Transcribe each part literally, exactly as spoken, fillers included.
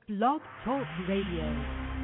Blog Talk Radio.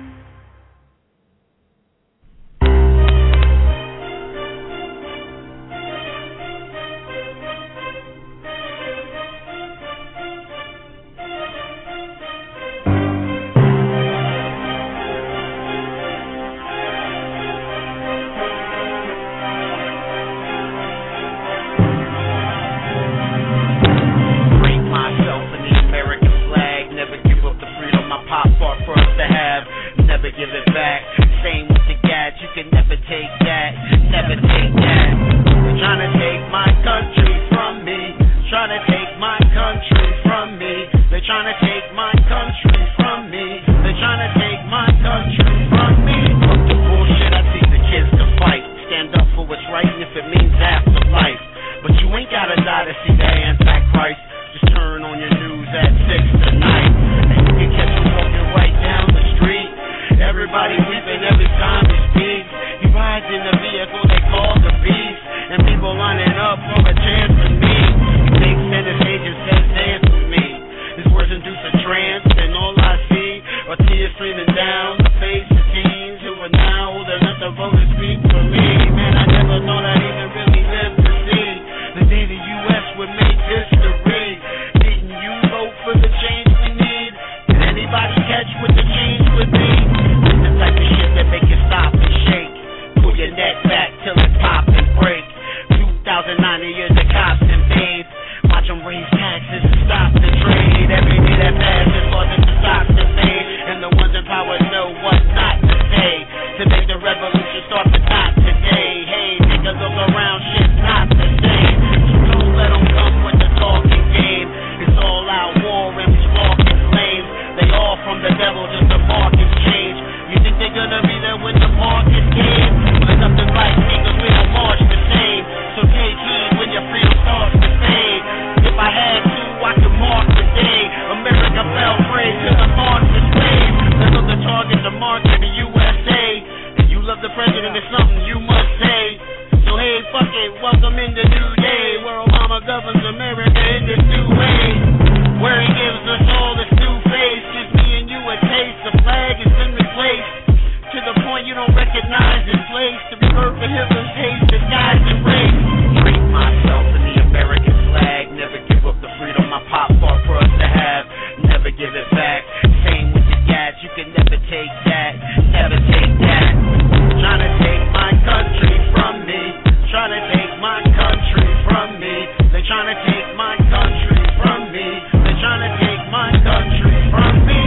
Give it back. Same with the gas, you can never take that. Never take that. They're trying to take my country from me. Trying to take my country from me. They're trying to take my country from me. They're trying to take my country from me. Fuck the bullshit, I teach the kids to fight. Stand up for what's right, and if it means afterlife. But you ain't gotta die to see that Antichrist. Just turn on your news at six tonight, and you can catch him walking right down the street. Everybody weeping every time he speaks. He rides in the vehicle they call the Beast, and people lining up for a chance to meet. He takes center stage and says dance with me. His words induce a trance, and all I see are tears streaming down the face of teens who are now old enough to vote and speak for me. Man, I never thought I'd even really live to see the day the U S would make history. Didn't you vote for the change we need? Did anybody catch what the change would be? Type of shit that make you stop and shake. Pull your neck back till it pop and break. two thousand nine years the cops invade. Watch them raise taxes and stop the trade. Every day that passes causes the stocks to fade. And the ones in power know what not to say to make the revolution start to not today. Hey, nigga, look around, shit's not the same. So don't let them come with the talking game. It's all out war and we stalking slaves. They all from the devil, just the markets change. You think they're gonna be there when the market came? But nothing like me, cause we don't march the same. So take heed when your freedom starts to fade. If I had to, I could mark the day America fell prey to the marks of slaves. They love the target, the market, the U S A. If you love the president, it's something you must say. So hey, fuck it, welcome in the new day, where Obama governs America in this new way, where he gives us all this new face. Gives me and you a taste, the flag has been replaced to the point you don't recognize its place. To revert for Hitler's hate, disguised and race. Treat myself in the American flag. Never give up the freedom my pop fought for us to have. Never give it back. Same with the gas, you can never take that. Never take that. Trying to take my country from me. Trying to take my country from me. They're trying to take my country from me. They're trying to take my country from me.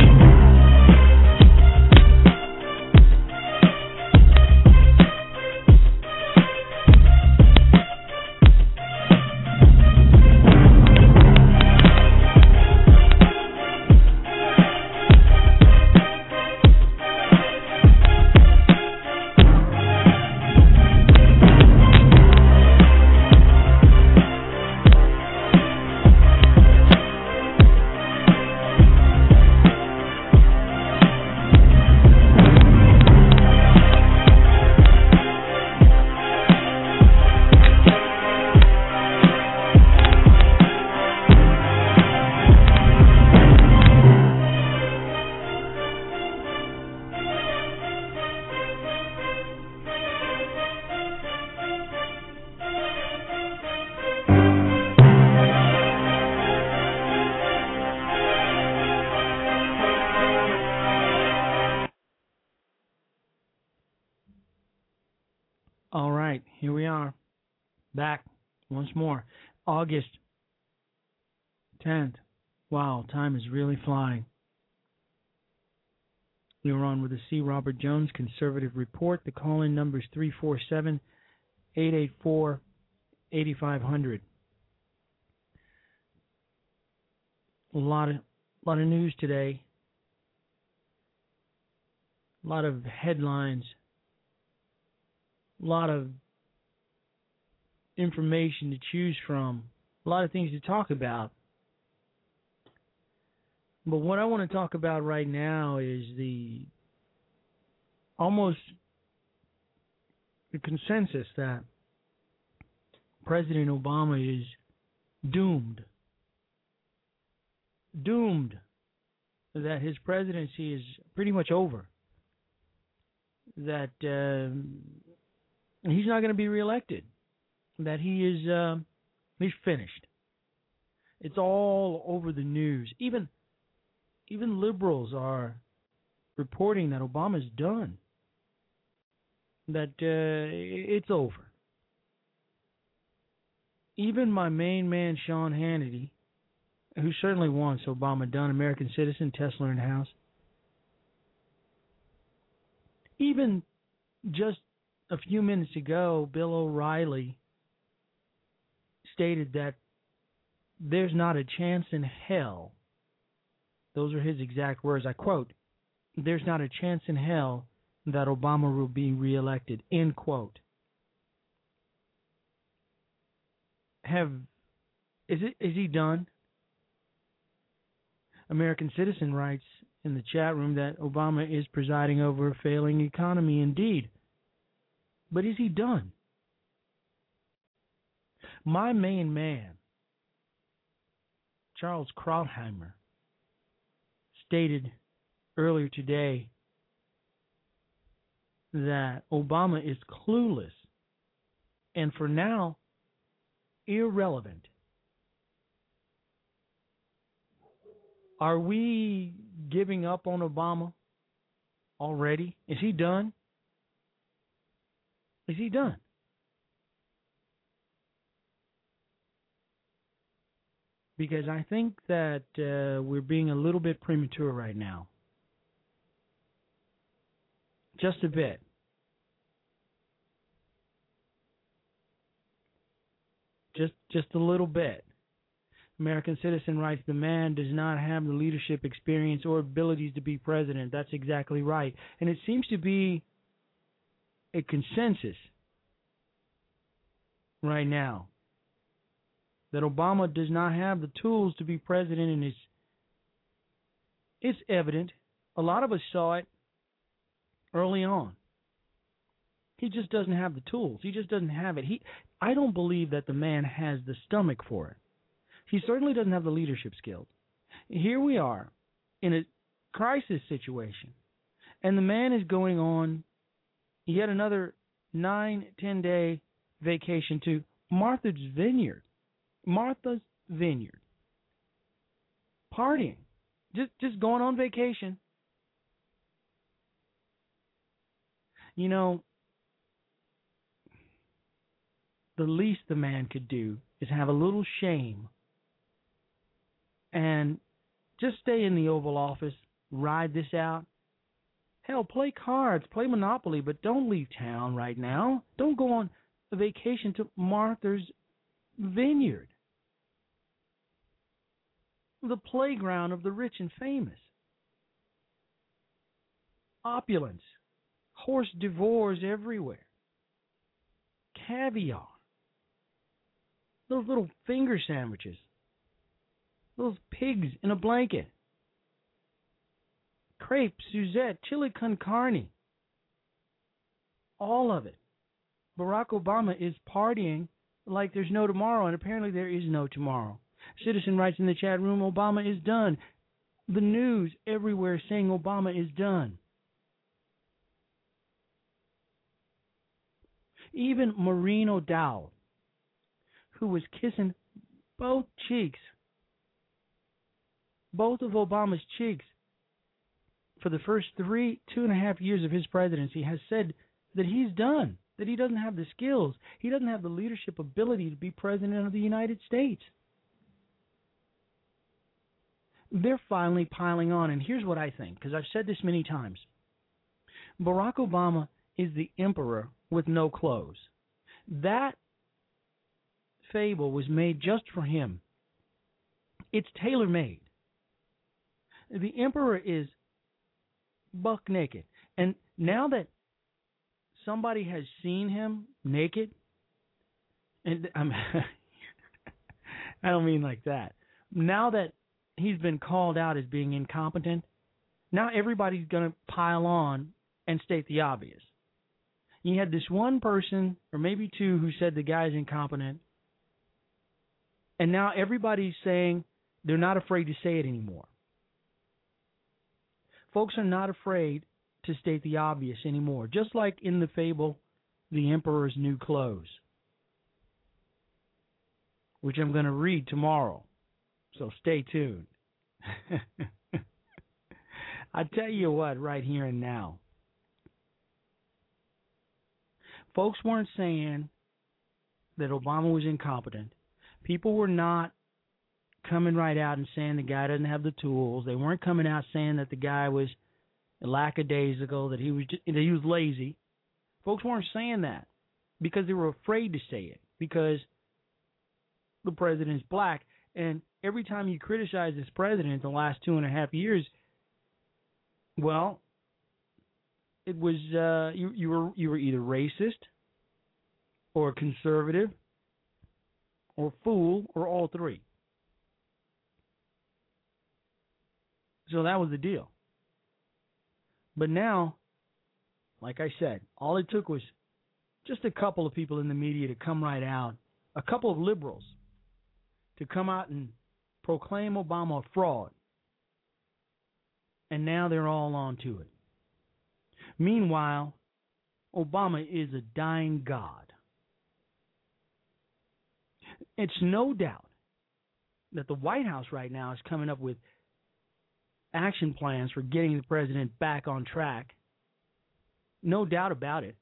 All right, here we are, back once more. August tenth. Wow, time is really flying. We are on with the C. Robert Jones Conservative Report. The call-in number is three four seven, eight eight four, eight five zero zero. A lot of, lot of news today. A lot of headlines. A lot of information to choose from, a lot of things to talk about. But what I want to talk about right now is the almost the consensus that President Obama is doomed. Doomed that his presidency is pretty much over, that uh, he's not going to be reelected, that he is uh, he's finished. It's all over the news. Even even liberals are reporting that Obama's done, that uh, it's over. Even my main man, Sean Hannity, who certainly wants Obama done, American citizen, Tesla in house, even just a few minutes ago, Bill O'Reilly stated that there's not a chance in hell, those are his exact words, I quote, there's not a chance in hell that Obama will be reelected, end quote. Have, is it, is he done? American Citizen writes in the chat room that Obama is presiding over a failing economy indeed. But is he done? My main man, Charles Krautheimer, stated earlier today that Obama is clueless and for now irrelevant. Are we giving up on Obama already? Is he done? Is he done? Because I think that uh, we're being a little bit premature right now. Just a bit. Just just a little bit. American Citizen writes, the man does not have the leadership experience or abilities to be president. That's exactly right. And it seems to be a consensus right now that Obama does not have the tools to be president, and it's, it's evident. A lot of us saw it early on. He just doesn't have the tools. He just doesn't have it. He, I don't believe that the man has the stomach for it. He certainly doesn't have the leadership skills. Here we are in a crisis situation, and the man is going on yet another nine, ten-day vacation to Martha's Vineyard. Martha's Vineyard. Partying. Just, just going on vacation. You know, the least the man could do is have a little shame and just stay in the Oval Office, ride this out. Hell, play cards, play Monopoly, but don't leave town right now. Don't go on a vacation to Martha's Vineyard, the playground of the rich and famous. Opulence, horse divorce everywhere, caviar, those little finger sandwiches, those pigs in a blanket, crepe, Suzette, chili con carne, all of it. Barack Obama is partying like there's no tomorrow, and apparently there is no tomorrow. Citizen writes in the chat room, Obama is done. The news everywhere saying Obama is done. Even Maureen O'Dowd, who was kissing both cheeks, both of Obama's cheeks, for the first three, two and a half years of his presidency, has said that he's done, that he doesn't have the skills, he doesn't have the leadership ability to be president of the United States. They're finally piling on, and here's what I think, because I've said this many times. Barack Obama is the emperor with no clothes. That fable was made just for him. It's tailor-made. The emperor is buck naked. And now that somebody has seen him naked, and I'm, I don't mean like that. Now that he's been called out as being incompetent, now everybody's going to pile on and state the obvious. You had this one person, or maybe two, who said the guy's incompetent, and now everybody's saying they're not afraid to say it anymore. Folks are not afraid to state the obvious anymore, just like in the fable, The Emperor's New Clothes, which I'm going to read tomorrow, so stay tuned. I tell you what, right here and now, folks weren't saying that Obama was incompetent. People were not coming right out and saying the guy doesn't have the tools. They weren't coming out saying that the guy was lackadaisical, that he was just, that he was lazy. Folks weren't saying that because they were afraid to say it, because the president's black. And every time you criticize this president the last two and a half years, well, it was uh, you, you were you were either racist or conservative or fool or all three. So that was the deal. But now, like I said, all it took was just a couple of people in the media to come right out, a couple of liberals to come out and proclaim Obama a fraud. And now they're all on to it. Meanwhile, Obama is a dying god. It's no doubt that the White House right now is coming up with action plans for getting the president back on track. No doubt about it.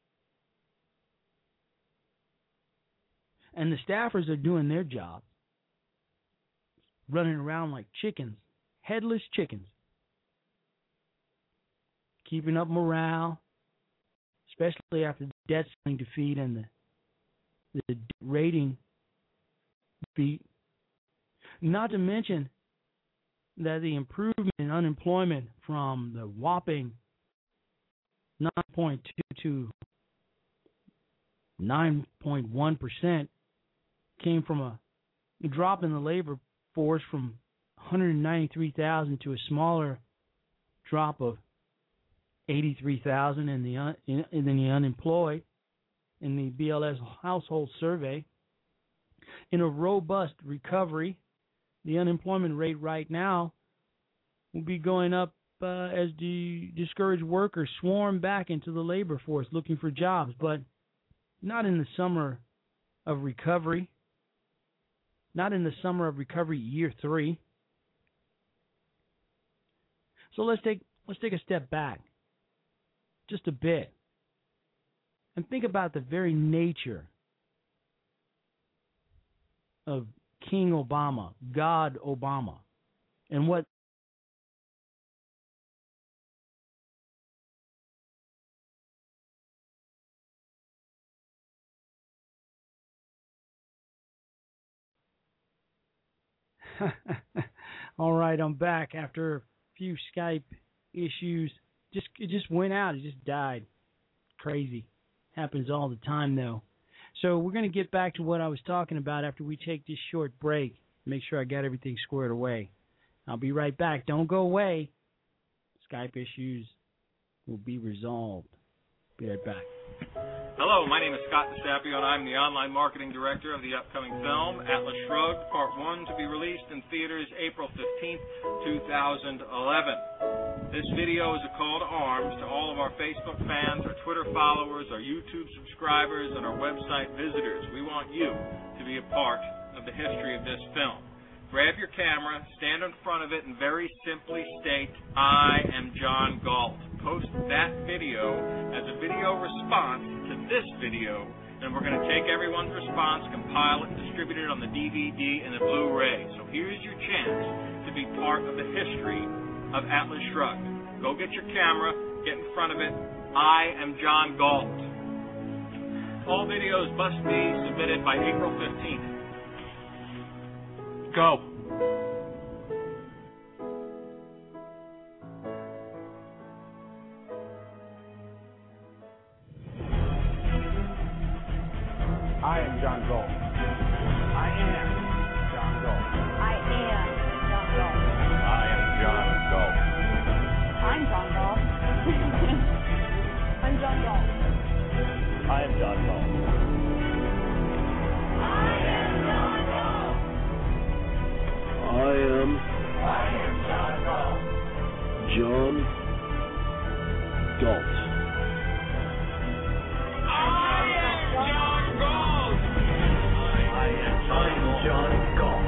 And the staffers are doing their job, running around like chickens, headless chickens, keeping up morale, especially after the debt ceiling defeat and the, the rating defeat. Not to mention that the improvement in unemployment from the whopping nine point two to nine point one percent came from a drop in the labor force from one hundred ninety-three thousand to a smaller drop of eighty-three thousand in the un, in, in the unemployed in the B L S household survey. In a robust recovery, the unemployment rate right now will be going up uh, as the discouraged workers swarm back into the labor force looking for jobs, but not in the summer of recovery, not in the summer of recovery year three. So let's take let's take a step back just a bit and think about the very nature of King Obama, God Obama, and what all right, I'm back after a few Skype issues. Just it just went out. It just died. Crazy. Happens all the time, though. So we're going to get back to what I was talking about after we take this short break. Make sure I got everything squared away. I'll be right back. Don't go away. Skype issues will be resolved. Be right back. Hello, my name is Scott DeSapio, and I'm the online marketing director of the upcoming film, Atlas Shrugged, Part one, to be released in theaters April fifteenth, two thousand eleven. This video is a call to arms to all of our Facebook fans, our Twitter followers, our YouTube subscribers, and our website visitors. We want you to be a part of the history of this film. Grab your camera, stand in front of it, and very simply state, I am John Galt. Post that video as a video response to this video, and we're going to take everyone's response, compile it, and distribute it on the D V D and the Blu-ray. So here's your chance to be part of the history of Atlas Shrugged. Go get your camera, get in front of it. I am John Galt. All videos must be submitted by April fifteenth. Go. I am John Galt. I am John Galt. I am John Galt. I am John Galt. I'm John Galt. I'm John Galt. I am John Galt. I am John Galt. I am. I am John Galt. John Galt. I am John Galt. I am John Galt.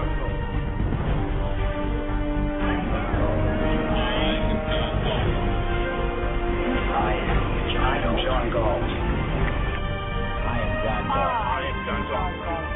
I am John Galt. I am John Galt. I am John Galt.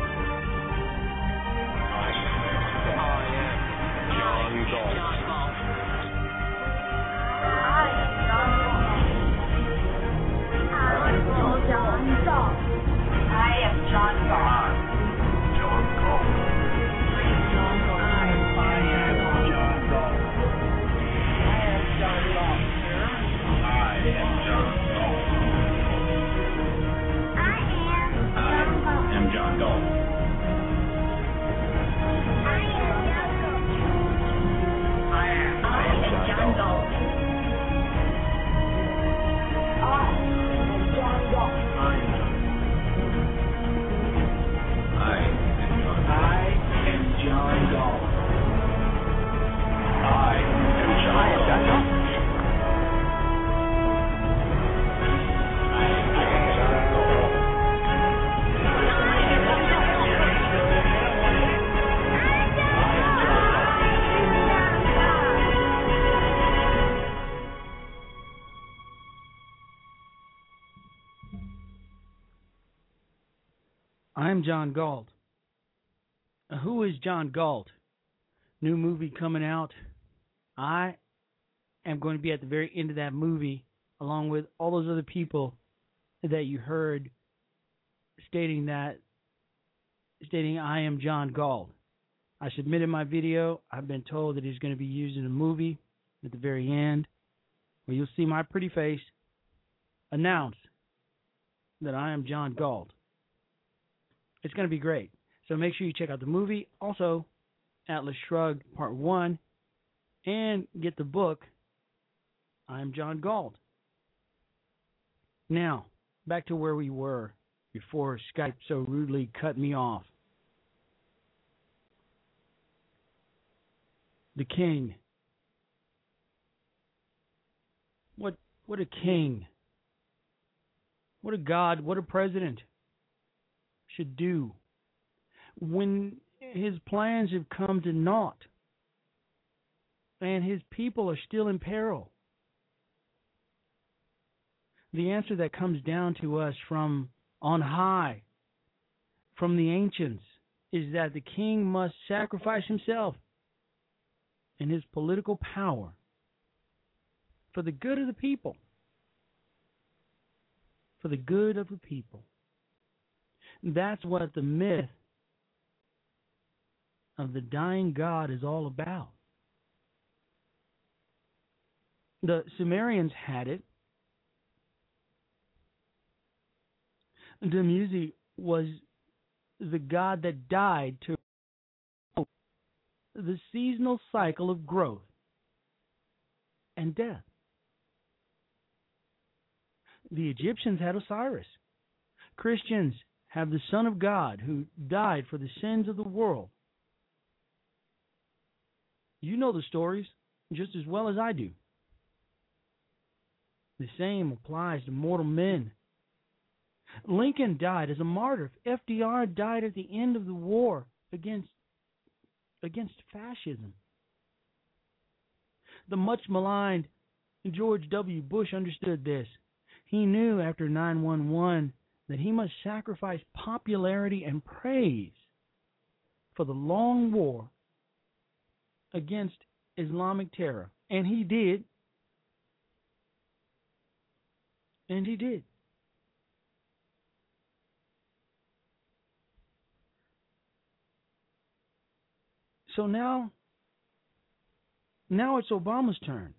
I'm John Galt. Uh, Who is John Galt? New movie coming out. I am going to be at the very end of that movie, along with all those other people that you heard stating that, stating I am John Galt. I submitted my video. I've been told that it's going to be used in a movie at the very end, where you'll see my pretty face announce that I am John Galt. It's going to be great. So make sure you check out the movie. Also, Atlas Shrugged Part one. And get the book, I am John Galt. Now, back to where we were before Skype so rudely cut me off. The king. What, what a king. What a god. What a president should do when his plans have come to naught and his people are still in peril. The answer that comes down to us from on high, from the ancients, is that the king must sacrifice himself and his political power for the good of the people. For the good of the people. That's what the myth of the dying God is all about. The Sumerians had it. Dumuzi was the god that died to the seasonal cycle of growth and death. The Egyptians had Osiris. Christians have the Son of God who died for the sins of the world. You know the stories just as well as I do. The same applies to mortal men. Lincoln died as a martyr. F D R died at the end of the war against, against fascism. The much maligned George W. Bush understood this. He knew after nine one one that he must sacrifice popularity and praise for the long war against Islamic terror. And he did. And he did. So now, now it's Obama's turn.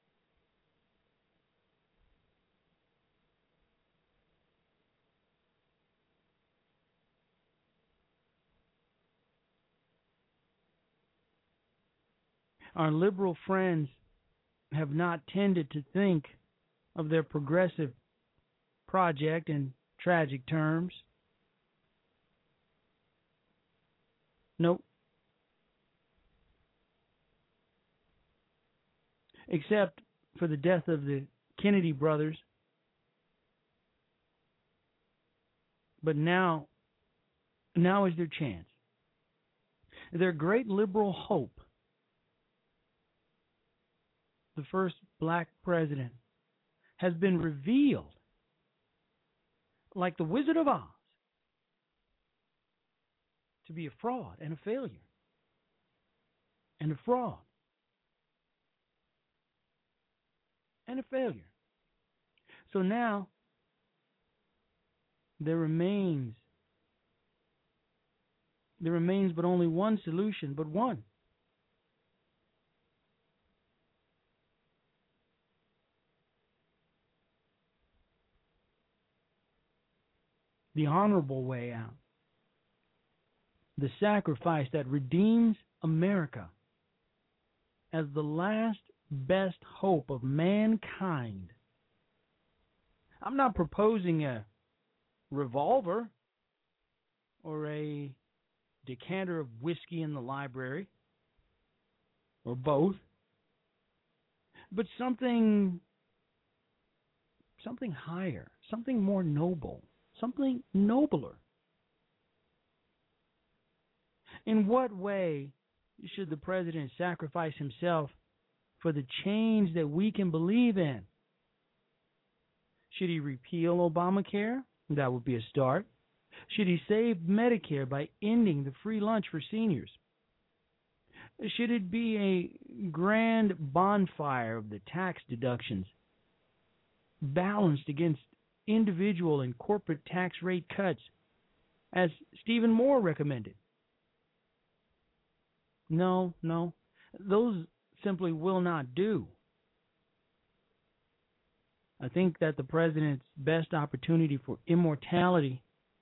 Our liberal friends have not tended to think of their progressive project in tragic terms. Nope. except for the death of the Kennedy brothers. But now, now is their chance. Their great liberal hope, the first black president, has been revealed like the Wizard of Oz to be a fraud and a failure and a fraud and a failure. So now there remains there remains but only one solution, but one. The honorable way out. The sacrifice that redeems America as the last best hope of mankind. I'm not proposing a revolver or a decanter of whiskey in the library or both, but something something higher, something more noble, something nobler. In what way should the president sacrifice himself for the change that we can believe in? Should he repeal Obamacare? That would be a start. Should he save Medicare by ending the free lunch for seniors? Should it be a grand bonfire of the tax deductions balanced against individual and corporate tax rate cuts, as Stephen Moore recommended? No, no. Those simply will not do. I think that the president's best opportunity for immortality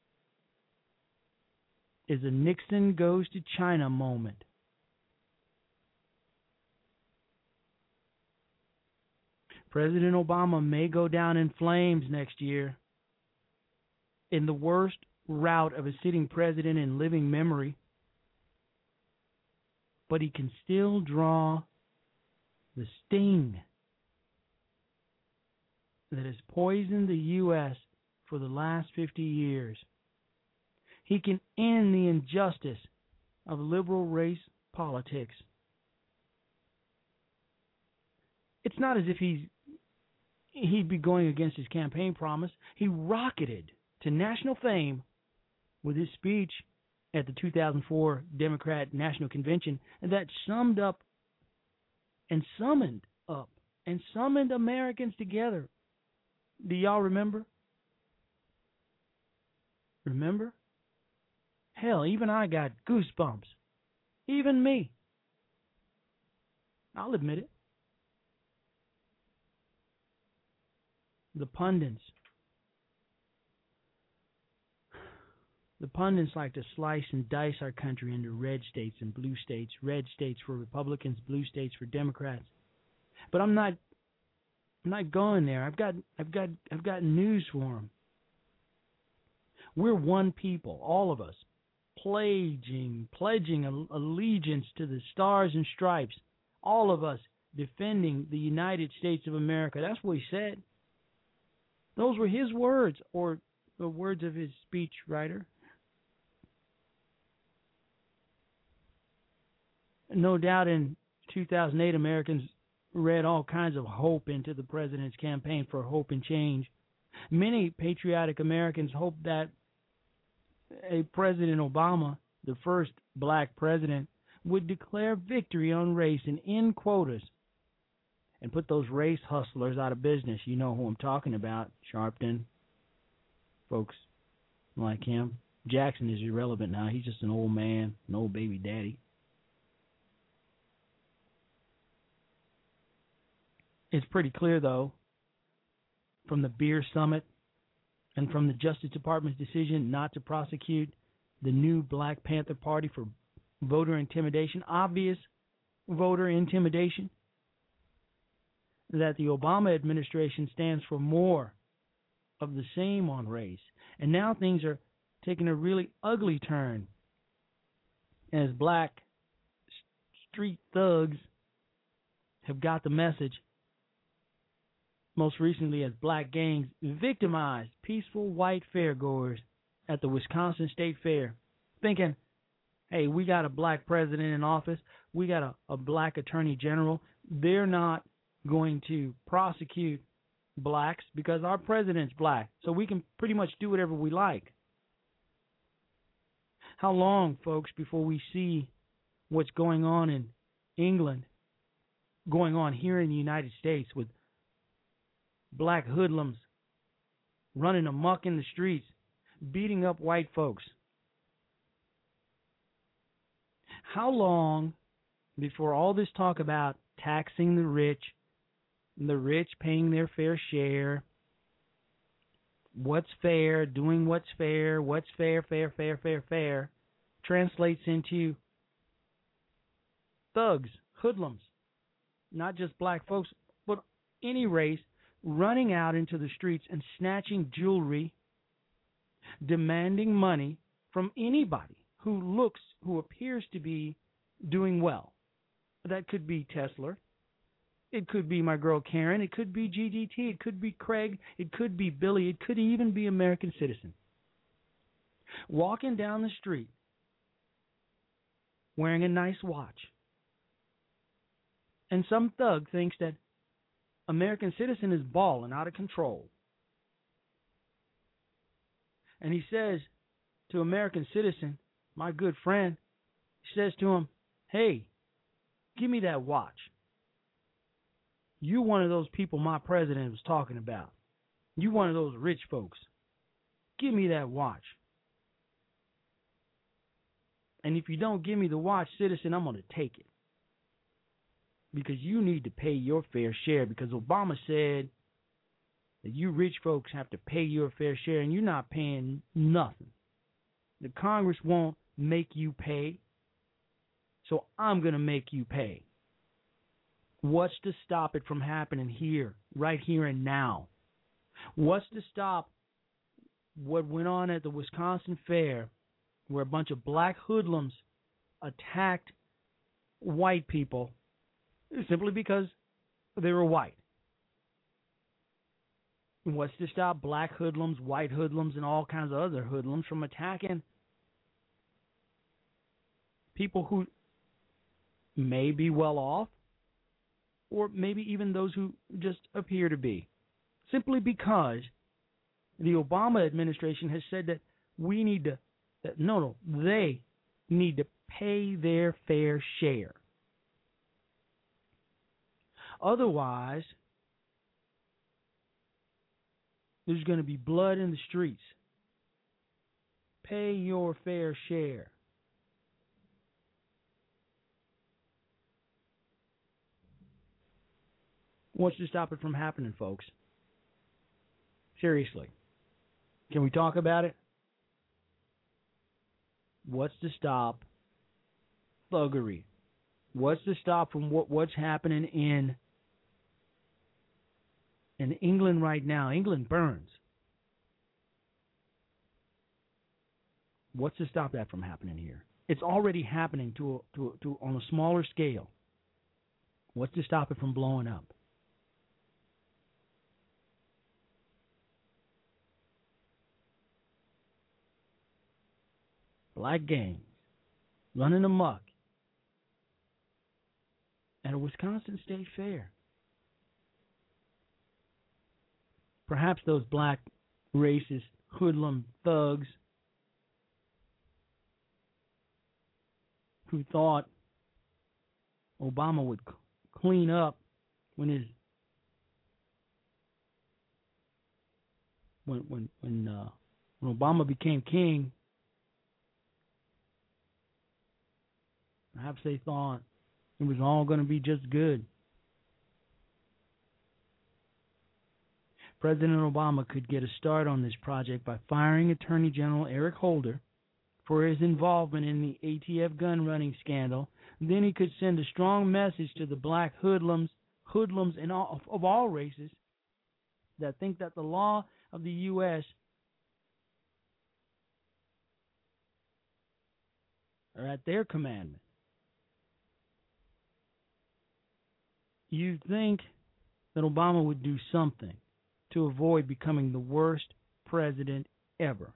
is a Nixon goes to China moment. President Obama may go down in flames next year in the worst rout of a sitting president in living memory, but he can still draw the sting that has poisoned the U S for the last fifty years. He can end the injustice of liberal race politics. It's not as if he's he'd be going against his campaign promise. He rocketed to national fame with his speech at the two thousand four Democrat National Convention that summed up and summoned up and summoned Americans together. Do y'all remember? Remember? Hell, even I got goosebumps. Even me. I'll admit it. The pundits. The pundits like to slice and dice our country into red states and blue states. Red states for Republicans, blue states for Democrats. But I'm not I'm not going there. I've got I've got I've got news for them. We're one people, all of us, pledging pledging allegiance to the stars and stripes. All of us defending the United States of America. That's what he said. Those were his words, or the words of his speechwriter. No doubt in two thousand eight, Americans read all kinds of hope into the president's campaign for hope and change. Many patriotic Americans hoped that a President Obama, the first black president, would declare victory on race and end quotas and put those race hustlers out of business. You know who I'm talking about, Sharpton. Folks like him. Jackson is irrelevant now. He's just an old man, an old baby daddy. It's pretty clear, though, from the Beer Summit and from the Justice Department's decision not to prosecute the new Black Panther Party for voter intimidation, obvious voter intimidation, that the Obama administration stands for more of the same on race. And now things are taking a really ugly turn as black street thugs have got the message, most recently as black gangs victimized peaceful white fairgoers at the Wisconsin State Fair, thinking, hey, we got a black president in office, we got a, a black attorney general, they're not going to prosecute blacks because our president's black, so we can pretty much do whatever we like. How long, folks, before we see what's going on in England going on here in the United States with black hoodlums running amok in the streets, beating up white folks? How long before all this talk about taxing the rich, the rich paying their fair share, what's fair, doing what's fair, what's fair, fair, fair, fair, fair, translates into thugs, hoodlums, not just black folks, but any race, running out into the streets and snatching jewelry, demanding money from anybody who looks, who appears to be doing well. That could be Tesla. It could be my girl Karen. It could be G G T. It could be Craig. It could be Billy. It could even be American Citizen. Walking down the street wearing a nice watch. And some thug thinks that American Citizen is balling out of control. And he says to American Citizen, my good friend, he says to him, hey, give me that watch. You one of those people my president was talking about. You one of those rich folks. Give me that watch. And if you don't give me the watch, Citizen, I'm going to take it. Because you need to pay your fair share. Because Obama said that you rich folks have to pay your fair share, and you're not paying nothing. The Congress won't make you pay, so I'm going to make you pay. What's to stop it from happening here, right here and now? What's to stop what went on at the Wisconsin Fair, where a bunch of black hoodlums attacked white people simply because they were white? And what's to stop black hoodlums, white hoodlums, and all kinds of other hoodlums from attacking people who may be well off, or maybe even those who just appear to be, simply because the Obama administration has said that we need to, that no, no, they need to pay their fair share. Otherwise, there's going to be blood in the streets. Pay your fair share. What's to stop it from happening, folks? Seriously. Can we talk about it? What's to stop thuggery? What's to stop from what, what's happening in in England right now? England burns. What's to stop that from happening here? It's already happening to a, to a, to on a smaller scale. What's to stop it from blowing up? Black gangs running amok at a Wisconsin State Fair. Perhaps those black racist hoodlum thugs who thought Obama would c- clean up when his when when when, uh, when Obama became king. Perhaps they thought it was all going to be just good. President Obama could get a start on this project by firing Attorney General Eric Holder for his involvement in the A T F gun running scandal. Then he could send a strong message to the black hoodlums, hoodlums in all, of all races that think that the law of the U S are at their commandment. you'd think that Obama would do something to avoid becoming the worst president ever.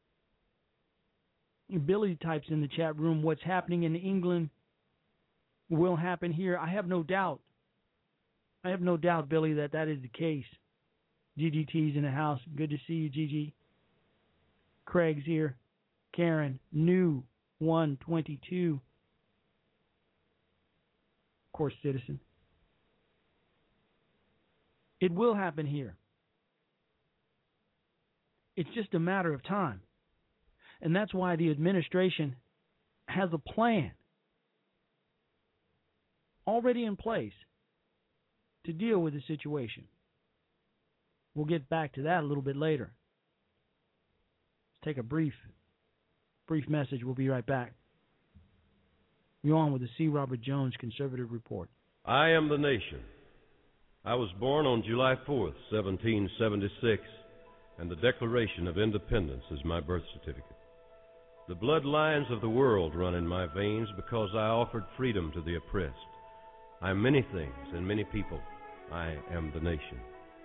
Billy types in the chat room, what's happening in England will happen here. I have no doubt. I have no doubt, Billy, that that is the case. G G T's in the house. Good to see you, Gigi. Craig's here. Karen, new one twenty-two. Of course, citizen. It will happen here. It's just a matter of time. And that's why the administration has a plan already in place to deal with the situation. We'll get back to that a little bit later. Let's take a brief, brief message. We'll be right back. You're on with the C. Robert Jones Conservative Report. I am the nation. I was born on July fourth, seventeen seventy-six, and the Declaration of Independence is my birth certificate. The bloodlines of the world run in my veins because I offered freedom to the oppressed. I am many things and many people. I am the nation.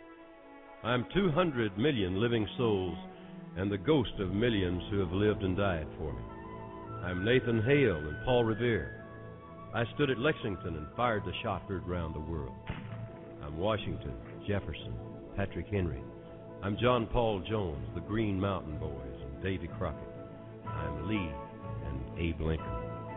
I am two hundred million living souls and the ghost of millions who have lived and died for me. I am Nathan Hale and Paul Revere. I stood at Lexington and fired the shot heard round the world. I'm Washington, Jefferson, Patrick Henry. I'm John Paul Jones, the Green Mountain Boys, and Davy Crockett. I'm Lee and Abe Lincoln.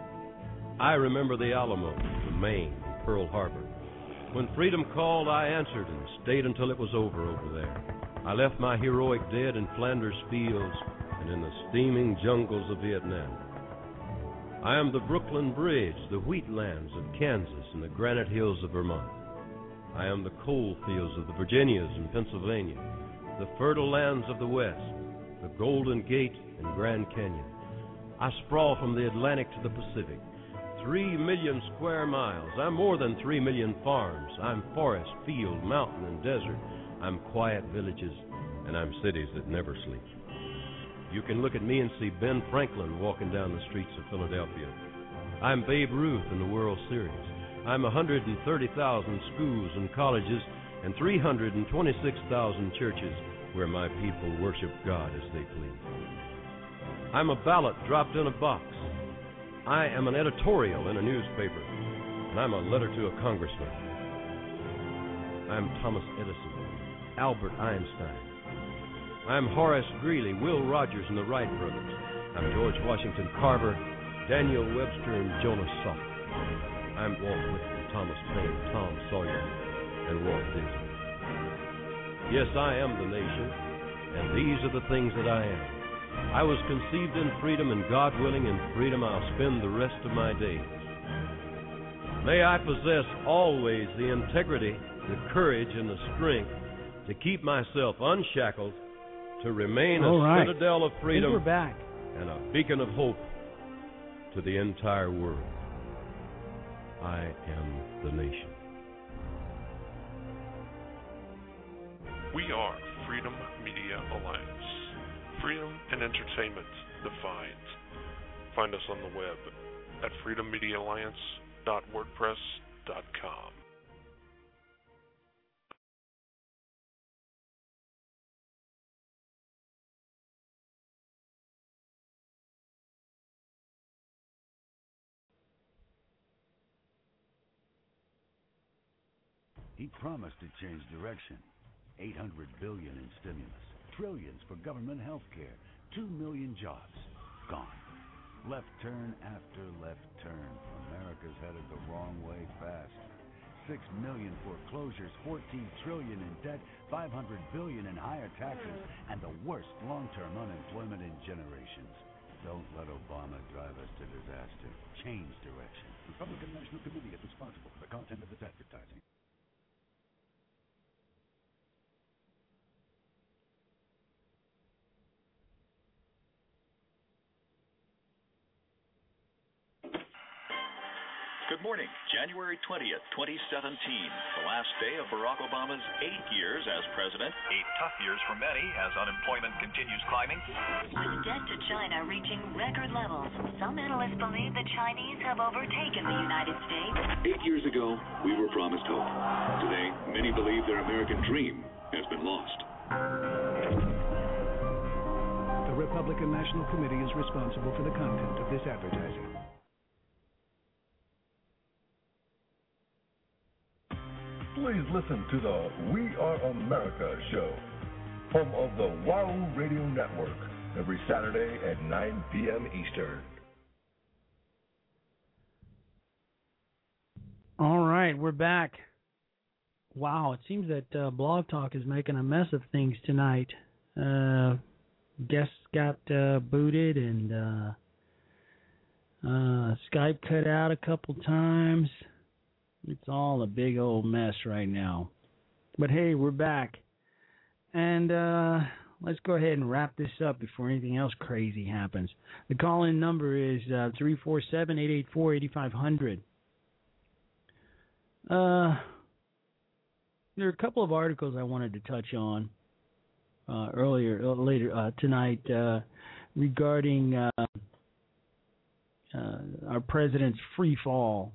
I remember the Alamo, the Maine, and Pearl Harbor. When freedom called, I answered and stayed until it was over over there. I left my heroic dead in Flanders fields and in the steaming jungles of Vietnam. I am the Brooklyn Bridge, the wheatlands of Kansas, and the granite hills of Vermont. I am the coal fields of the Virginias and Pennsylvania, the fertile lands of the West, the Golden Gate and Grand Canyon. I sprawl from the Atlantic to the Pacific. Three million square miles. I'm more than three million farms. I'm forest, field, mountain, and desert. I'm quiet villages, and I'm cities that never sleep. You can look at me and see Ben Franklin walking down the streets of Philadelphia. I'm Babe Ruth in the World Series. I'm one hundred thirty thousand schools and colleges and three hundred twenty-six thousand churches where my people worship God as they please. I'm a ballot dropped in a box. I am an editorial in a newspaper, and I'm a letter to a congressman. I'm Thomas Edison, Albert Einstein. I'm Horace Greeley, Will Rogers, and the Wright brothers. I'm George Washington Carver, Daniel Webster, and Jonas Salk. I'm Walt Whitman, Thomas Paine, Tom Sawyer, and Walt Disney. Yes, I am the nation, and these are the things that I am. I was conceived in freedom, and God willing, in freedom I'll spend the rest of my days. May I possess always the integrity, the courage, and the strength to keep myself unshackled, to remain All a right. citadel of freedom we're back. and a beacon of hope to the entire world. I am the nation. We are Freedom Media Alliance. Freedom and entertainment defined. Find us on the web at freedom media alliance dot wordpress dot com. He promised to change direction. eight hundred billion dollars in stimulus, trillions for government health care, two million jobs gone. Left turn after left turn. America's headed the wrong way fast. six million foreclosures, fourteen trillion in debt, five hundred billion in higher taxes, and the worst long-term unemployment in generations. Don't let Obama drive us to disaster. Change direction. Republican National Committee is responsible for the content of this advertising. Good morning. January twentieth, twenty seventeen, the last day of Barack Obama's eight years as president. Eight tough years for many as unemployment continues climbing. With debt to China reaching record levels, some analysts believe the Chinese have overtaken the United States. Eight years ago, we were promised hope. Today, many believe their American dream has been lost. The Republican National Committee is responsible for the content of this advertising. Please listen to the We Are America show, home of the Wahoo Radio Network, every Saturday at nine p.m. Eastern. All right, we're back. Wow, it seems that uh, Blog Talk is making a mess of things tonight. Uh, guests got uh, booted and uh, uh, Skype cut out a couple times. It's all a big old mess right now. But hey, we're back. And uh, let's go ahead and wrap this up before anything else crazy happens. The call-in number is uh, three four seven, eight eight four, eight five zero zero. Uh, there are a couple of articles I wanted to touch on uh, earlier, uh, later uh, tonight uh, regarding uh, uh, our president's free fall.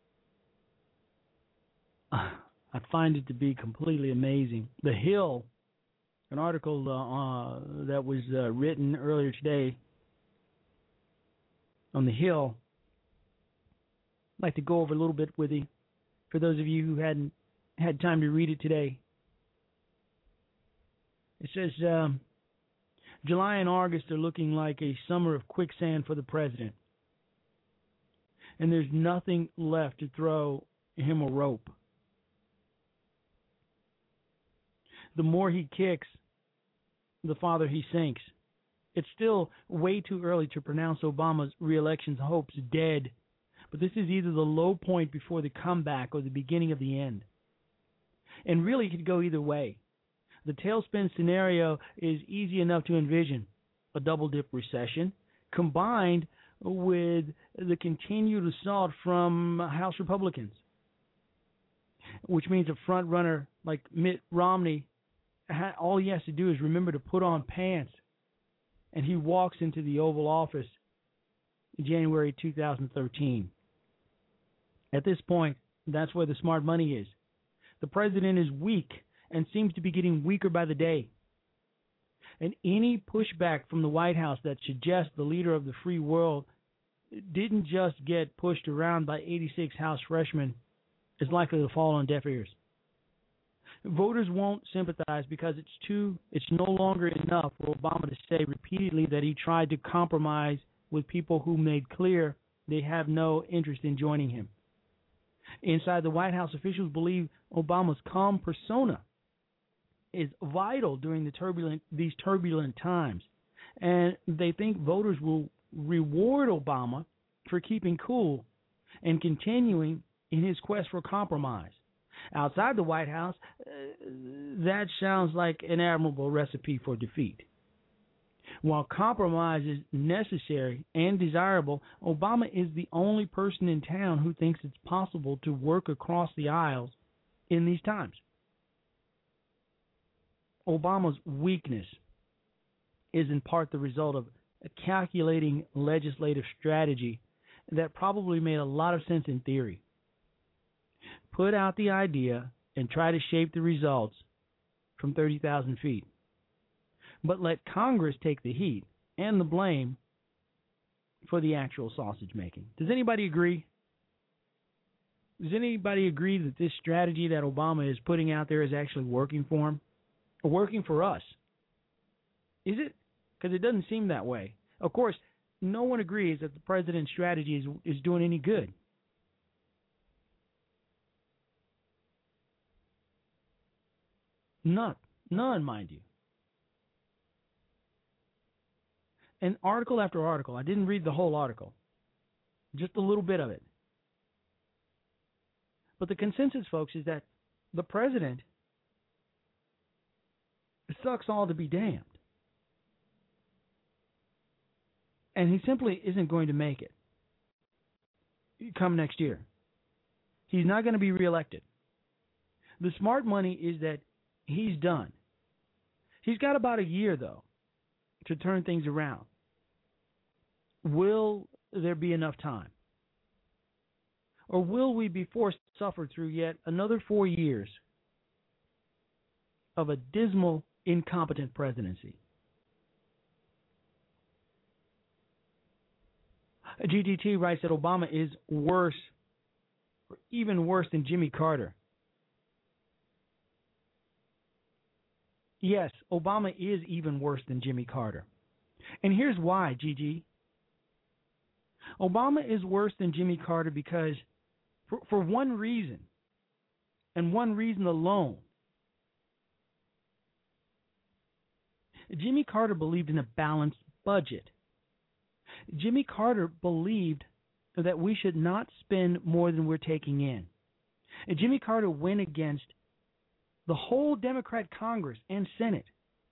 I find it to be completely amazing. The Hill, an article uh, uh, that was uh, written earlier today on The Hill, I'd like to go over a little bit with you, for those of you who hadn't had time to read it today. It says, um, July and August are looking like a summer of quicksand for the president, and there's nothing left to throw him a rope. The more he kicks, the farther he sinks. It's still way too early to pronounce Obama's re-election hopes dead, but this is either the low point before the comeback or the beginning of the end. And really, it could go either way. The tailspin scenario is easy enough to envision, a double-dip recession, combined with the continued assault from House Republicans, which means a front-runner like Mitt Romney, all he has to do is remember to put on pants, and he walks into the Oval Office in January two thousand thirteen. At this point, that's where the smart money is. The president is weak and seems to be getting weaker by the day. And any pushback from the White House that suggests the leader of the free world didn't just get pushed around by eighty-six House freshmen is likely to fall on deaf ears. Voters won't sympathize because it's too it's no longer enough for Obama to say repeatedly that he tried to compromise with people who made clear they have no interest in joining him. Inside the White House, officials believe Obama's calm persona is vital during the turbulent these turbulent times, and they think voters will reward Obama for keeping cool and continuing in his quest for compromise. Outside the White House, uh, that sounds like an admirable recipe for defeat. While compromise is necessary and desirable, Obama is the only person in town who thinks it's possible to work across the aisles in these times. Obama's weakness is in part the result of a calculating legislative strategy that probably made a lot of sense in theory. Put out the idea and try to shape the results from thirty thousand feet. But let Congress take the heat and the blame for the actual sausage making. Does anybody agree? Does anybody agree that this strategy that Obama is putting out there is actually working for him? Or working for us? Is it? Because it doesn't seem that way. Of course, no one agrees that the president's strategy is, is doing any good. None. None, mind you. And article after article, I didn't read the whole article, just a little bit of it. But the consensus, folks, is that the president sucks all to be damned. And he simply isn't going to make it come next year. He's not going to be reelected. The smart money is that he's done. He's got about a year, though, to turn things around. Will there be enough time? Or will we be forced to suffer through yet another four years of a dismal, incompetent presidency? G T T writes that Obama is worse, or even worse than Jimmy Carter. Yes, Obama is even worse than Jimmy Carter. And here's why, G G. Obama is worse than Jimmy Carter because, for, for one reason, and one reason alone, Jimmy Carter believed in a balanced budget. Jimmy Carter believed that we should not spend more than we're taking in. And Jimmy Carter went against the whole Democrat Congress and Senate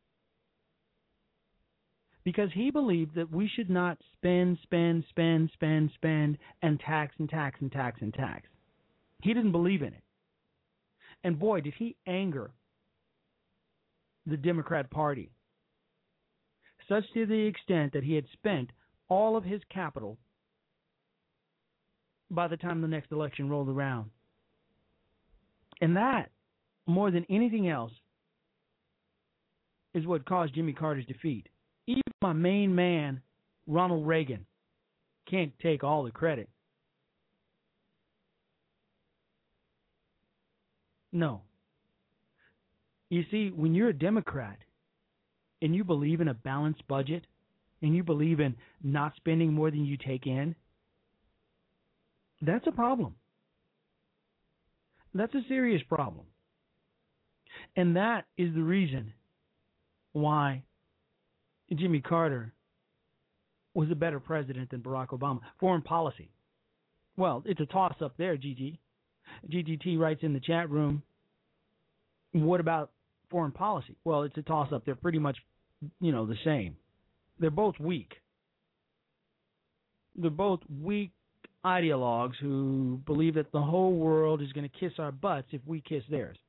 because he believed that we should not spend, spend, spend, spend, spend, and tax and tax and tax and tax. He didn't believe in it. And boy, did he anger the Democrat Party, such to the extent that he had spent all of his capital by the time the next election rolled around. And that, more than anything else, is what caused Jimmy Carter's defeat. Even my main man, Ronald Reagan, can't take all the credit. No. You see, when you're a Democrat and you believe in a balanced budget and you believe in not spending more than you take in, that's a problem. That's a serious problem. And that is the reason why Jimmy Carter was a better president than Barack Obama. Foreign policy. Well, it's a toss-up there, G G. G G T writes in the chat room, what about foreign policy? Well, it's a toss-up. They're pretty much, you know, the same. They're both weak. They're both weak ideologues who believe that the whole world is going to kiss our butts if we kiss theirs.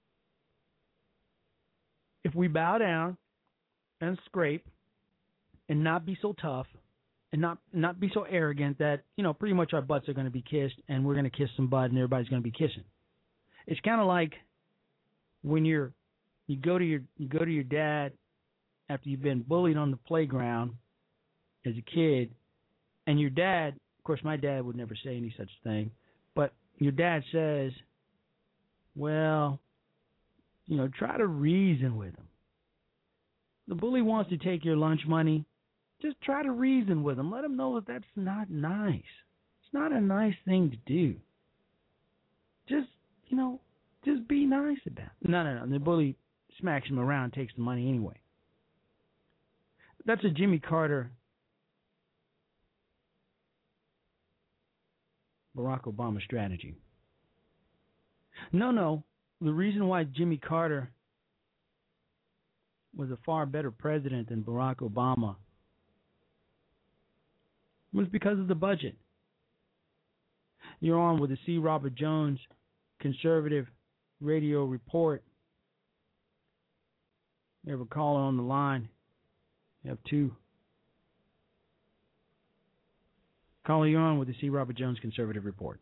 If we bow down and scrape and not be so tough and not not be so arrogant that, you know, pretty much our butts are going to be kissed and we're going to kiss some butt and everybody's going to be kissing. It's kind of like when you're you go to your you go to your dad after you've been bullied on the playground as a kid, and your dad, of course my dad would never say any such thing, but your dad says, well, you know, try to reason with him. The bully wants to take your lunch money. Just try to reason with him. Let him know that that's not nice. It's not a nice thing to do. Just, you know, just be nice about it. No, no, no. The bully smacks him around and takes the money anyway. That's a Jimmy Carter, Barack Obama strategy. No, no. The reason why Jimmy Carter was a far better president than Barack Obama was because of the budget. You're on with the C. Robert Jones Conservative Radio Report. You have a caller on the line. You have two. Caller, you're on with the C. Robert Jones Conservative Report.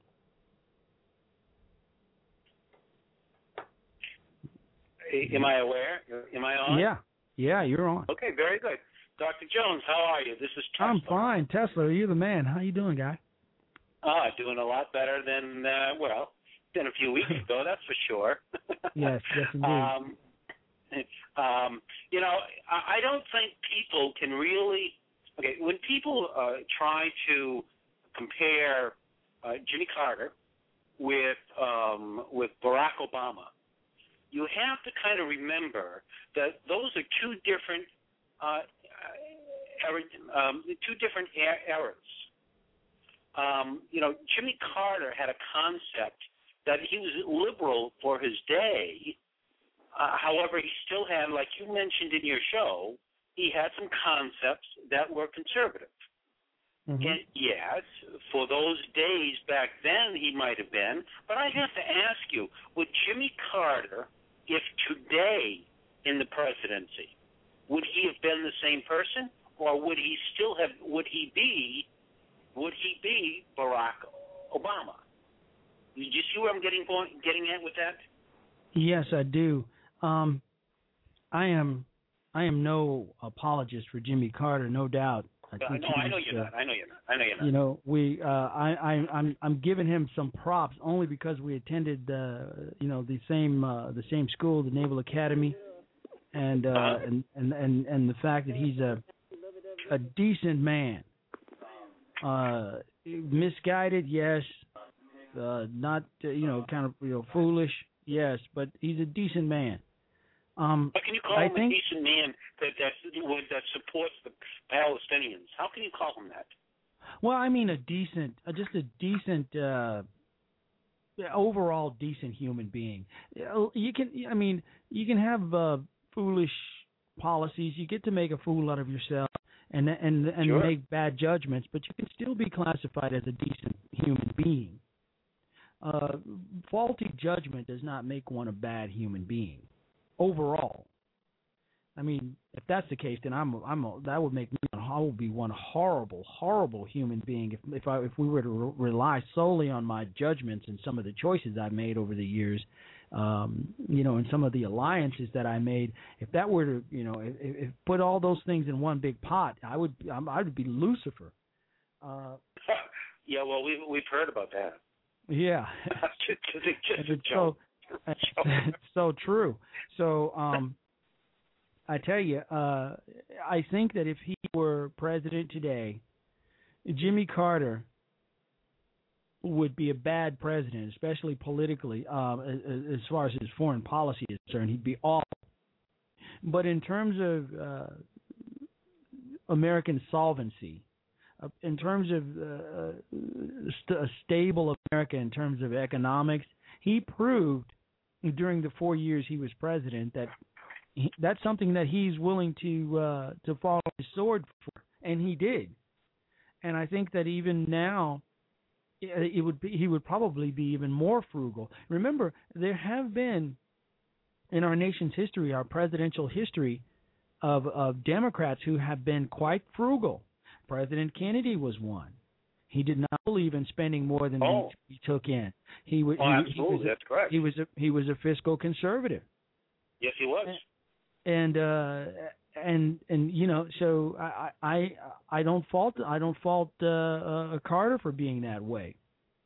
Am I aware? Am I on? Yeah. Yeah, you're on. Okay, very good. Doctor Jones, how are you? This is Tesla. I'm fine. Tesla, you're the man. How you doing, guy? Ah, doing a lot better than, uh, well, than a few weeks ago, that's for sure. Yes, yes, indeed. um, um, you know, I, I don't think people can really, okay, when people uh, try to compare uh, Jimmy Carter with um, with Barack Obama, you have to kind of remember that those are two different, uh, er, um, two different er- eras. Um, you know, Jimmy Carter had a concept that he was liberal for his day. Uh, however, he still had, like you mentioned in your show, he had some concepts that were conservative. Mm-hmm. And yes, for those days back then he might have been. But I have to ask you, would Jimmy Carter, if today in the presidency, would he have been the same person, or would he still have? Would he be? Would he be Barack Obama? Do you see where I'm getting going, getting at with that? Yes, I do. Um, I am. I am no apologist for Jimmy Carter, no doubt. I Uh, think no, he I know was, you're uh, not. I know you're not. I know you're not. You know, we. Uh, I, I, I'm. I'm giving him some props only because we attended, uh, you know, the same, uh, the same school, the Naval Academy, and, uh, Uh-huh. and, and, and, and the fact that he's a, a decent man. Uh, misguided, yes. Uh, not, uh, you know, kind of, you know, foolish, yes. But he's a decent man. Um, How can you call I him think, a decent man that that that supports the Palestinians? How can you call him that? Well, I mean a decent, uh, just a decent, uh, overall decent human being. You can, I mean, you can have uh, foolish policies. You get to make a fool out of yourself and and and Sure. make bad judgments, but you can still be classified as a decent human being. Uh, faulty judgment does not make one a bad human being. Overall, I mean, if that's the case, then I'm, I'm, a, that would make me, I would be one horrible, horrible human being if, if I, if we were to re- rely solely on my judgments and some of the choices I've made over the years, um, you know, and some of the alliances that I made. If that were to, you know, if, if put all those things in one big pot, I would, I'm, I would be Lucifer. Uh, yeah, well, we've we've heard about that. yeah, It's just a it's joke. so, it's so true. So, um, I tell you, uh, I think that if he were president today, Jimmy Carter would be a bad president, especially politically, um, as, as far as his foreign policy is concerned. He'd be awful. But in terms of uh, American solvency, uh, in terms of uh, st- a stable America, in terms of economics, he proved during the four years he was president that he, that's something that he's willing to uh, to fall on his sword for, and he did. And I think that even now, it, it would be, he would probably be even more frugal. Remember, there have been in our nation's history, our presidential history, of of Democrats who have been quite frugal. President Kennedy was one. He did not believe in spending more than Oh. he, he took in. He, w- Oh, he, absolutely, he was a, that's correct. He was a he was a fiscal conservative. Yes, he was. And uh, and and you know, so I I I don't fault I don't fault uh, uh, Carter for being that way.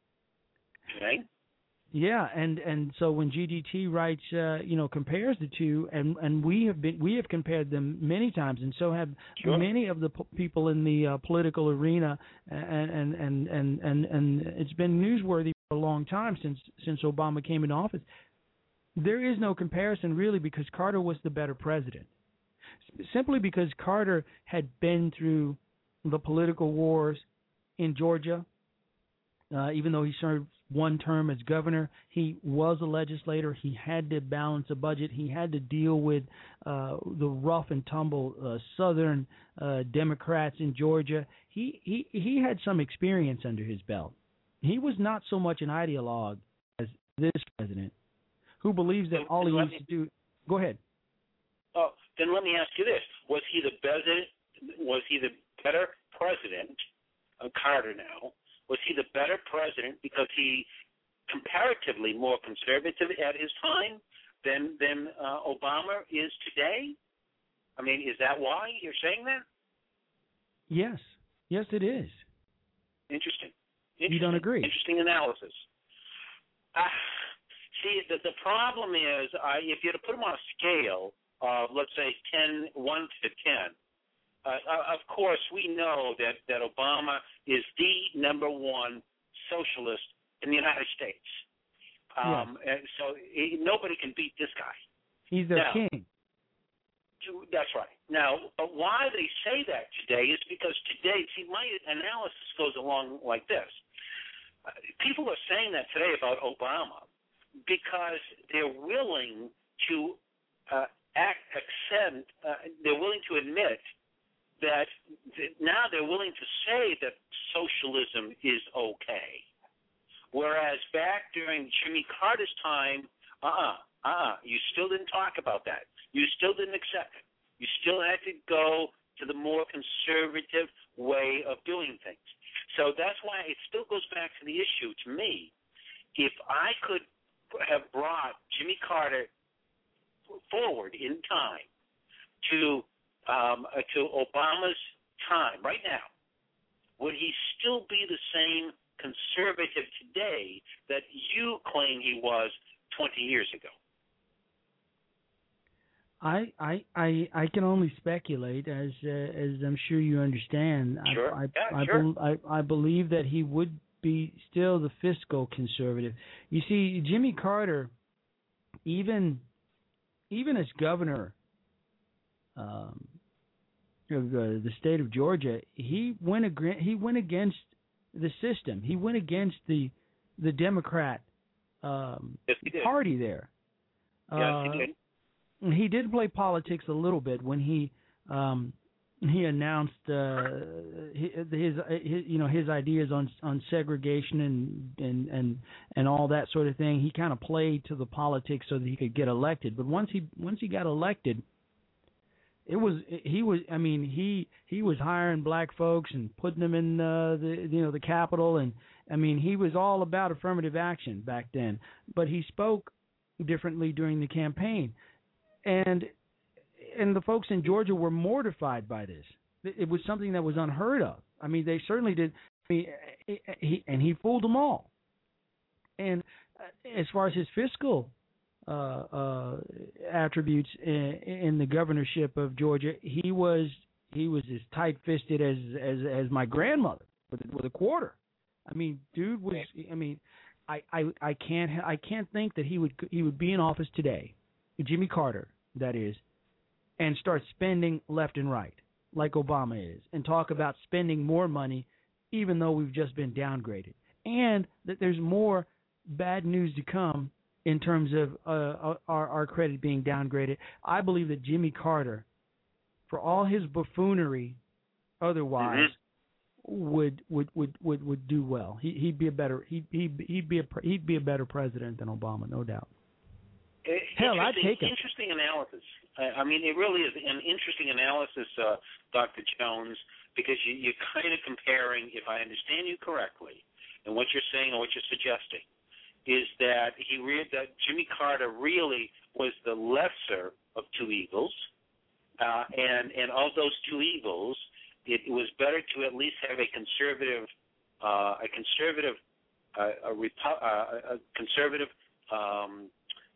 Okay. Yeah, and, and so when G D T writes, uh, you know, compares the two, and, and we have been we have compared them many times, and so have Sure. many of the p- people in the uh, political arena, and and, and and and and it's been newsworthy for a long time since since Obama came into office. There is no comparison really because Carter was the better president, S- simply because Carter had been through the political wars in Georgia. Uh, even though he served one term as governor, he was a legislator. He had to balance a budget. He had to deal with uh, the rough and tumble uh, Southern uh, Democrats in Georgia. He, he he had some experience under his belt. He was not so much an ideologue as this president, who believes that all he needs to do. Go ahead. Oh, then let me ask you this: Was he the better? Was he the better president? Uh, Carter now. Was he the better president because he comparatively more conservative at his time than than uh, Obama is today? I mean, is that why you're saying that? Yes, yes, it is. Interesting. You don't agree? Interesting analysis. Uh, see, the the problem is, uh, if you had to put them on a scale of, let's say, ten, one to ten. Uh, of course, we know that, that Obama is the number one socialist in the United States. Um, yes. And so he, nobody can beat this guy. He's their now, king. That's right. Now, but why they say that today is because today, see, my analysis goes along like this. Uh, people are saying that today about Obama because they're willing to uh, act, accent, uh, they're willing to admit that now they're willing to say that socialism is okay. Whereas back during Jimmy Carter's time, uh-uh, uh-uh, you still didn't talk about that. You still didn't accept it. You still had to go to the more conservative way of doing things. So that's why it still goes back to the issue, to me, if I could have brought Jimmy Carter forward in time to um, uh, to Obama's time right now, would he still be the same conservative today that you claim he was twenty years ago? I I I, I can only speculate, as uh, as I'm sure you understand. Sure. I I, yeah, I, sure. be, I I believe that he would be still the fiscal conservative. You see, Jimmy Carter, even even as governor um, of uh, the state of Georgia, he went ag- he went against the system. He went against the the Democrat um, yes, he did. party there. Yes, uh, he did. He did play politics a little bit when he um, he announced uh, his, his, his you know his ideas on on segregation and and and and all that sort of thing. He kind of played to the politics so that he could get elected. But once he once he got elected, it was he was I mean he he was hiring black folks and putting them in uh, the you know the Capitol, and I mean he was all about affirmative action back then. But he spoke differently during the campaign. And and the folks in Georgia were mortified by this. It was something that was unheard of. I mean, they certainly did. I mean, he, and he fooled them all. And as far as his fiscal uh, uh, attributes in, in the governorship of Georgia, he was he was as tight-fisted as as, as my grandmother with with a quarter. I mean, dude was. I mean, I, I, I can't I can't think that he would he would be in office today, Jimmy Carter, that is, and start spending left and right like Obama is, and talk about spending more money even though we've just been downgraded, and that there's more bad news to come in terms of uh, our, our credit being downgraded. I believe that Jimmy Carter, for all his buffoonery otherwise, mm-hmm. would, would, would, would, would do well. He, he'd be a better he he he'd be a he'd be a better president than Obama, no doubt. Hell, I'd take him. Interesting analysis. I mean, it really is an interesting analysis, uh, Doctor Jones, because you, you're kind of comparing, if I understand you correctly, and what you're saying or what you're suggesting, is that he re- that Jimmy Carter really was the lesser of two evils, uh, and and of those two evils, it, it was better to at least have a conservative, uh, a conservative, uh, a, repu- uh, a conservative. Um,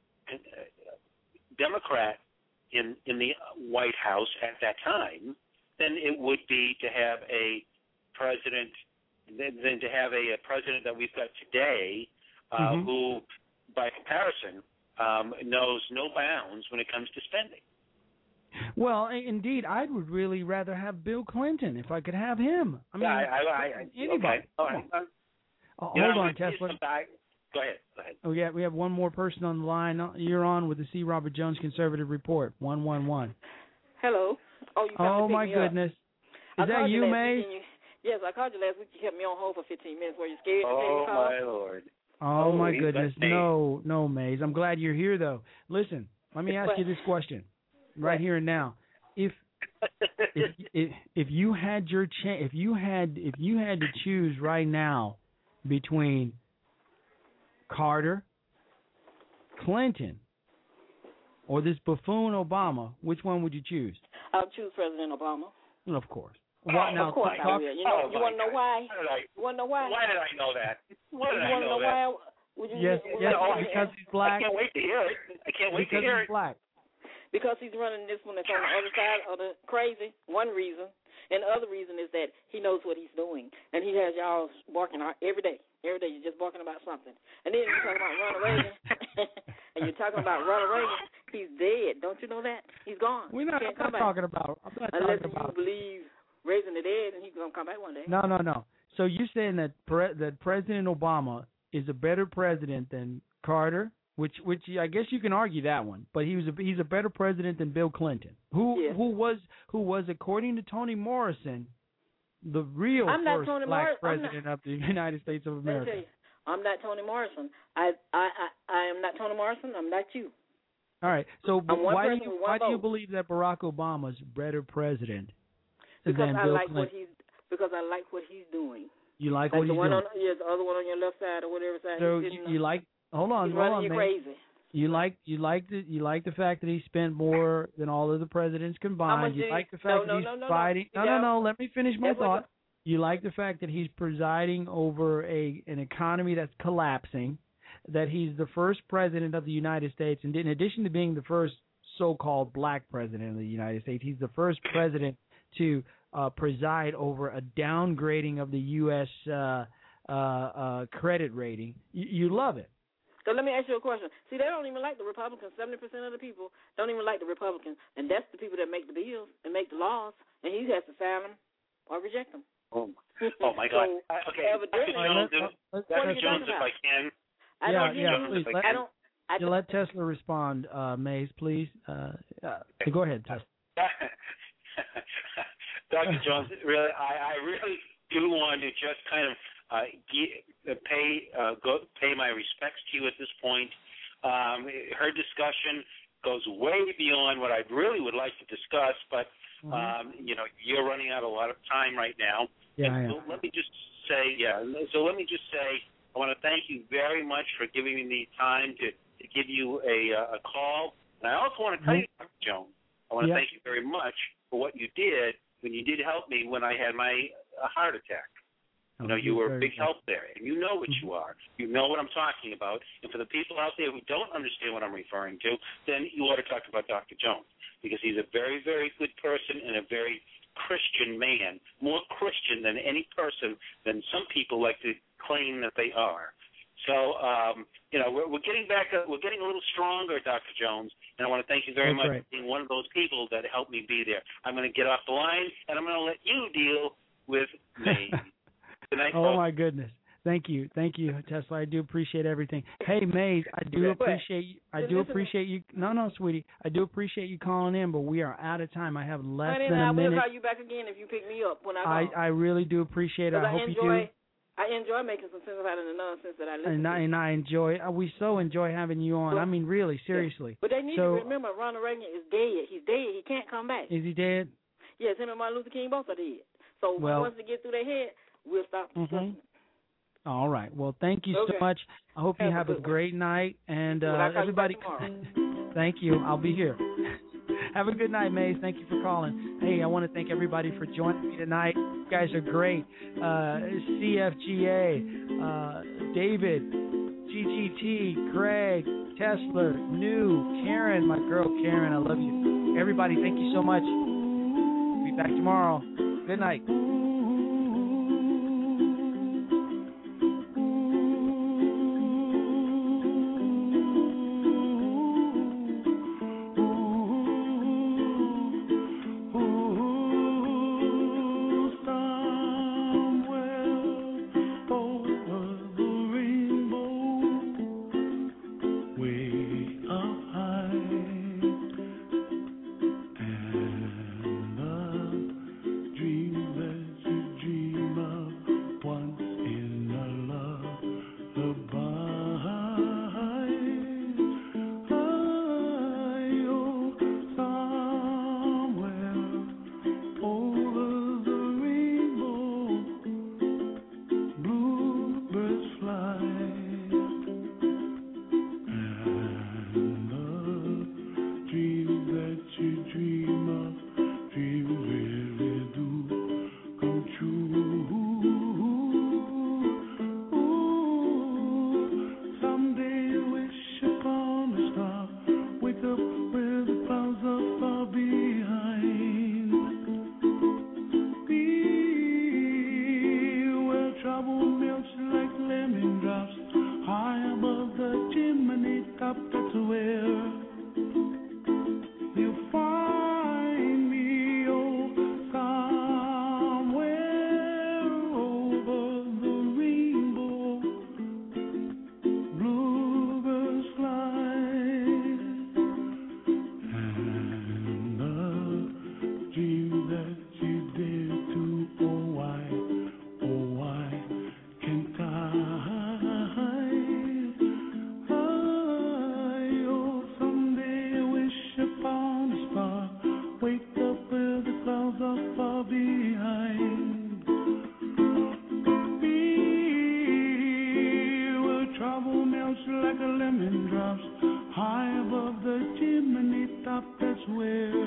Democrat in in the White House at that time than it would be to have a president than, than to have a, a president that we've got today uh, mm-hmm. who, by comparison, um, knows no bounds when it comes to spending. Well, indeed, I would really rather have Bill Clinton if I could have him. I mean, yeah, I, I, I, anybody. Okay. All right. Uh, oh, hold know, on, Tesla. Go ahead. Go ahead. Oh, yeah, we have one more person on the line. You're on with the C. Robert Jones Conservative Report. One one one. Hello. Oh, you oh my goodness. Up. Is that you, May? You, yes, I called you last week. You kept me on hold for fifteen minutes. Were you scared? Oh to my Lord. Oh, oh my goodness. No, no, Mays. I'm glad you're here, though. Listen, let me ask you this question, right here and now. If if if, if you had your cha- if you had if you had to choose right now between Carter, Clinton, or this buffoon Obama, which one would you choose? I'll choose President Obama. Well, of course. Oh, what, now, of course talk, I will. You know, oh you want to know why? I, you want to know why? Why did I know that? Why did you I know, know that? Why? Would you, yes, would yes, you, because he's black. I can't wait to hear it. I can't wait because to hear he's it. Black. Because he's running this one that's on the other side of the crazy, one reason. And the other reason is that he knows what he's doing. And he has y'all barking every day. Every day you're just barking about something. And then you're talking about Ronald Reagan. And you're talking about Ronald Reagan. He's dead. Don't you know that? He's gone. We're not, I'm not talking about. I'm not Unless talking about. you believe raising the dead and he's going to come back one day. No, no, no. So you're saying that pre- that President Obama is a better president than Carter, which which I guess you can argue that one, but he was a, he's a better president than Bill Clinton, who yes. who was who was according to Toni Morrison the real I'm not first Toni black Morrison. I'm president not- of the United States of Let me America. tell you, I'm not Toni Morrison. I, I, I, I am not Toni Morrison. I'm not you. All right. So I'm one why do person you with one why do you vote. believe that Barack Obama's better president Because than I Bill like Clinton? what he's because I like what he's doing. You like, Like what the he's one doing. on yeah, the other one on your left side or whatever side. So he's you, sitting you on. like hold on, He's hold running on, you man. crazy. You like you like the you like the fact that he spent more than all of the presidents How combined. much You did he- like the fact no, that no, he's no, no, no. fighting. You No, no, got- no. Let me finish my That's what thought. You like the fact that he's presiding over a an economy that's collapsing. That he's the first president of the United States, and in addition to being the first so-called black president of the United States, he's the first president to uh, preside over a downgrading of the U S Uh, uh, uh, credit rating. You, you love it. So let me ask you a question. See, they don't even like the Republicans. Seventy percent of the people don't even like the Republicans, and that's the people that make the bills and make the laws, and he has to sign them or reject them. Oh, oh my God. So, I- okay, evidently, Doctor Jones, let's- let's- what are Doctor you Jones, talking if about? I can. I yeah, don't hear yeah, you. please. I Let, I don't. I you don't. let Tesla respond, uh, Mays, please. Uh, uh, go ahead, Tesla. Doctor Jones, really, I, I really do want to just kind of uh, get, pay uh, go, pay my respects to you at this point. Um, her discussion goes way beyond what I really would like to discuss, but Mm-hmm. um, you know, you're running out a lot of time right now. Yeah, I And am. so let me just say, yeah. So let me just say, I want to thank you very much for giving me the time to, to give you a uh, a call. And I also want to tell you, Doctor Jones, I want to Yeah. thank you very much for what you did when you did help me when I had my uh, heart attack. You know, you were a big help there, and you know what Mm-hmm. you are. You know what I'm talking about. And for the people out there who don't understand what I'm referring to, then you ought to talk about Doctor Jones, because he's a very, very good person and a very Christian man, more Christian than any person than some people like to claim that they are. So, um, you know, we're, we're getting back, a, we're getting a little stronger, Doctor Jones, and I want to thank you very That's much right. for being one of those people that helped me be there. I'm going to get off the line, and I'm going to let you deal with me. Good night, Oh folks. my goodness. Thank you. Thank you, Tesla. I do appreciate everything. Hey, Mays, I do What? appreciate you. I do Listen. appreciate you. No, no, sweetie. I do appreciate you calling in, but we are out of time. I have less Honey, than I a will minute. call you back again if you pick me up when I I, call. I really do appreciate it. 'Cause I hope I you enjoy, do. I enjoy making some sense out of the nonsense that I listen And I, to. and I enjoy, uh, we so enjoy having you on. Well, I mean, really, seriously. But they need So- to remember Ronald Reagan is dead. He's dead. He can't come back. Is he dead? Yes, him and Martin Luther King both are dead. So Well- once they get through their head, we'll stop discussing Mhm. All right. Well, thank you Okay. so much. I hope you Have a have a good one. great night. And Well, I'll uh, call you back everybody, tomorrow. thank you. I'll be here. Have a good night, Mays. Thank you for calling. Hey, I want to thank everybody for joining me tonight. You guys are great. Uh, C F G A, uh, David, G G T, Craig, Tesla, New, Karen, my girl Karen, I love you. Everybody, thank you so much. Be back tomorrow. Good night. Dreamless swear